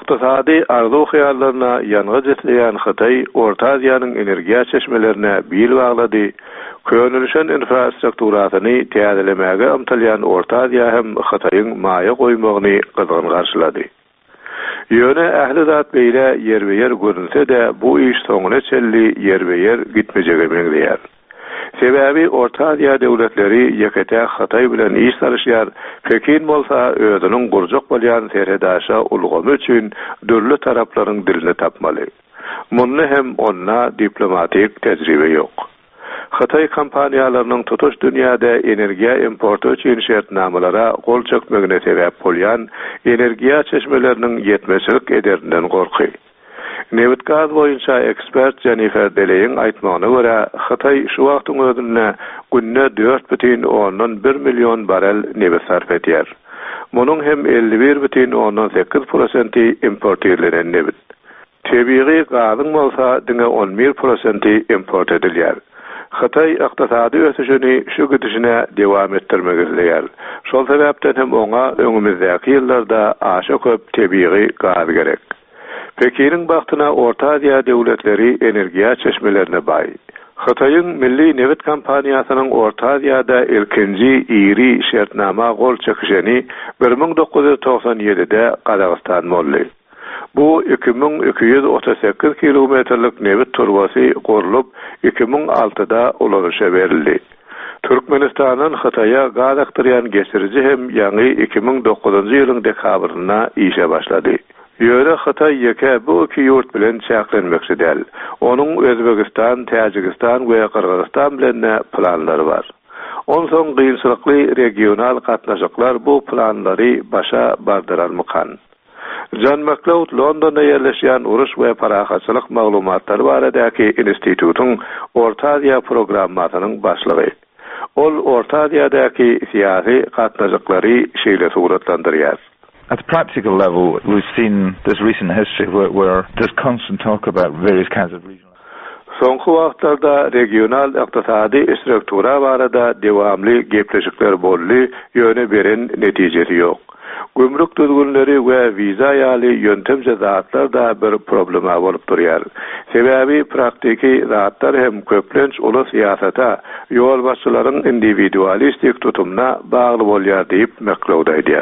Iqtisadi arzu hayallarına yanğa jetleyen Xitay, Orta Aziýanyň energiýa çeşmelerine bil baglady. Könülüşen infrastrukturasyny täzelemäge ymtylýan Orta Aziýa hem Xitaýyň maýa goýmagyny gyzgyn garşylady. Ýöne ähli zat beýle ýerbeýer görünse-de bu iş soňuna çelli ýerbeýer gitmejege meňzeýär. Sebäbi Orta Aziýa döwletleri ýekete Xitay bilen iş sarışýar. Pekin bolsa özüniň gurjak bolýan serhedaşa ulgamy üçin dörli taraplaryň dilini tapmaly. Munny hem onna diplomatik tejribe ýok. Xitay kompaniýalarynyň tutuş dünýäde energiýa importu üçin şertnamalara gol çekmegine sebäp bolýan energiýa çeşmeleriniň ýetmezlik ederinden gorky. Newit gaz boýunça ekspert Jennifer Deleýin aýtmagyna görä, Xitay şu wagtyň özünde günne 4,1 million barel newit sarf etýär. Munyň hem 51,8% import edilen newit. Tebii gazyň bolsa diňe 11% import edilýär. Xitay iqtisady ösüşini şu gidişine dewam etdirmek isleýär. Şol sebäpden hem oňa öňümizdäki ýyllarda aşa köp tebii gaz gerek. Pekiniň bagtyna Orta Aziýa döwletleri energiýa çeşmelerine baý. Xitaýyň milli newit kompaniýasynyň Orta Aziýada ilkinji iri şertnama gol çekişeni 1997-de Kazakystan boldy. Bu 2238 kilometrlik newit turbasy gurulup 2006-da ulanışa berildi. Türkmenistanyň Xitaýa gaz aktarýan geçirici hem ýangy 2009-njy ýylyň dekabryna işe başlady. Ýöne Xitay ýeke bu iki ýurt bilen çäklenmekçi däl. Onuň Özbegistan, Täjikistan we Kyrgyzstan bilen planlary bar. Onsoň gynçylykly regional gatnaşyklar bu planlary başa bardyralmakan. John McLeod Londonda ýerleşýän uruş we parahaçylyk maglumatlary baradaky institutyň Orta Aziýa programmasynyň başlygy. Ol Orta Aziýadaky syýasy gatnaşyklary şeýle suratlandyrýar. At the practical level, we've seen this recent history where there's constant talk about various kinds of regional. Soňky wagtlarda regional iqtisady struktura barada dewamly gepleşikler boldy, ýöne beren netijesi ýok. Gümrük düzgünleri we viza ýaly ýöntemje zatlar da bir problema bolup durýar. Sebäbi praktiki zatlar hem köplenç uly syýasata, ýol başçylaryň individualistik tutumuna bagly bolýar diýip McLeod aýdýar.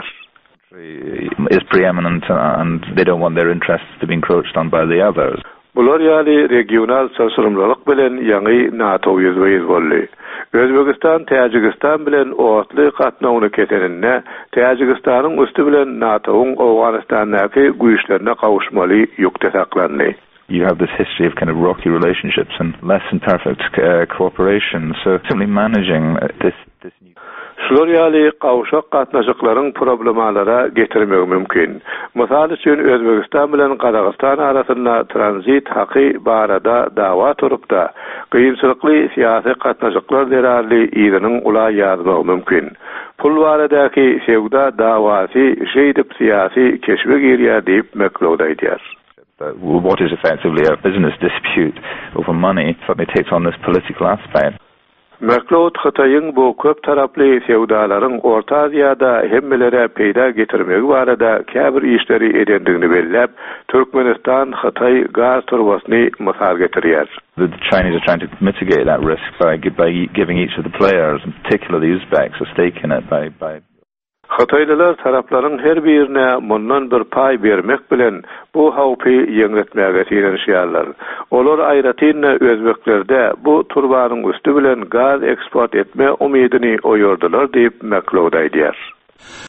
Is preeminent and they don't want their interests to be encroached on by the others. Bular ýaly regional çarşyrymlyk bilen ýangy NATO ýüzbeýiz boldy. Özbegistan, Täjikistan bilen ortly gatnawyny keseninde Täjikistanyň üstü bilen NATO'ň Awganystandaky güýçlerine kawuşmaly ýokda saklandy. You have this history of kind of rocky relationships and less than perfect cooperation. So simply managing this new. Şular ýaly kawşak gatnaşyklaryň problemalara getirmek mümkin. Mysal üçin Özbegistan bilen Kazakystan arasynda tranzit haky barada dawa turupda gynçylykly syýasy gatnaşyklar derarly ýygynyň ula ýazmak mümkin. Pul baradaky sewda dawasy şeýdip syýasy keşme girýär diýip McLeod aýdýar. What is effectively a business dispute over money suddenly takes on this political aspect. McLeod Xitaýyň bu köp taraply sewdalaryň Orta Aziýada hemmelere peýda getirmegi barada käbir işleri edendigini belläp, Türkmenistan Xitay gaz turbasyny mysal getirýär. The Chinese are trying to mitigate that risk by giving each of the players, in particular the Uzbeks, a stake in it by Xitaylylar taraplaryň her birine mundan bir pay bermek bilen bu hawpy ýeňletmäge tirişýärler. Olar aýratynda Özbeklerde bu turbanyň üstü bilen gaz eksport etme umydyny oýardylar diýip McLeod aýdýar.